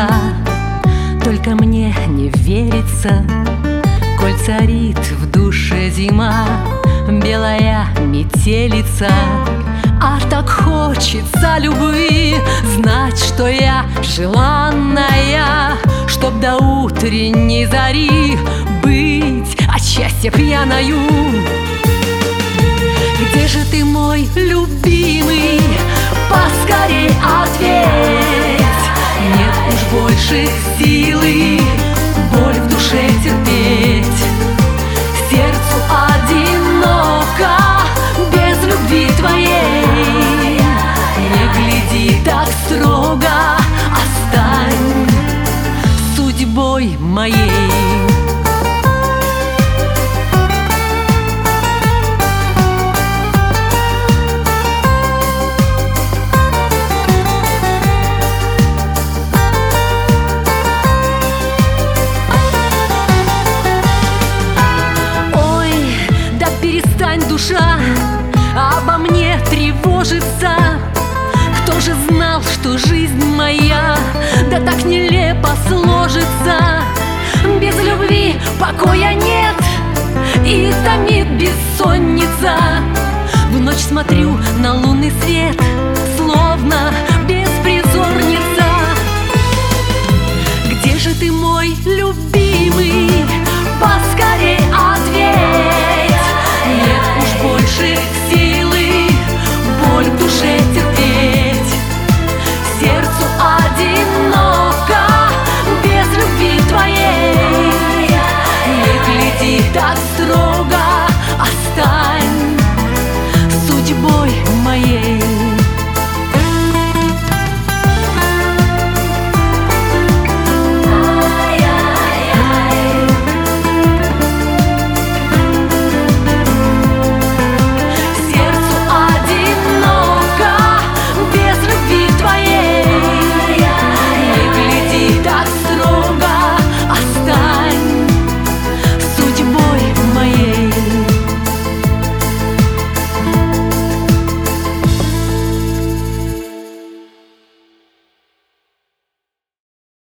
душа. Только мне не верится, коль царит в душе зима, белая метелица. А так хочется любви, знать, что я желанная, чтоб до утренней зари быть от счастья пьяною. Где же ты, мой любимый? Поскорей ответь. Нет уж больше силы боль в душе терпеть. Сердцу одиноко без любви твоей. Не гляди так строго, остань судьбой моей. Душа обо мне тревожится. Кто же знал, что жизнь моя да так нелепо сложится? Без любви покоя нет и томит бессонница. В ночь смотрю на лунный свет, словно